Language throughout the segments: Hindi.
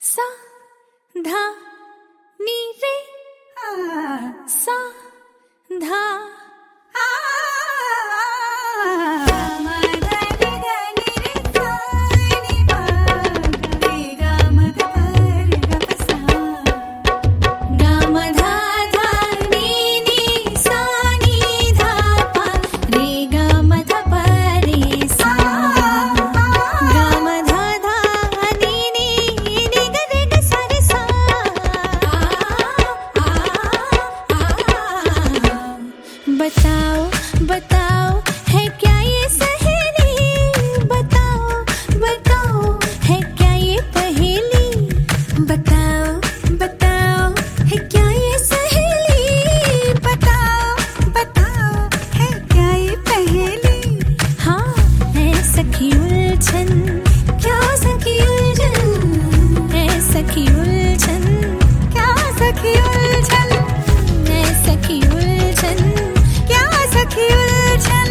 सा धा नी रे सा धा बताओ बताओ है क्या ये सहेली, बताओ बताओ है क्या ये पहेली, बताओ बताओ है क्या ये सहेली, बताओ बताओ है क्या ये पहेली। हाँ है सखी उलझन, क्या सखी उलझन, है सखी उलझन, क्या सखी उलझन, है सखी उलझन, सखी उलझन।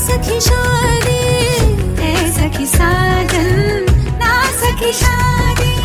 शादी, ऐ सखी साजन, ना सखी शादी।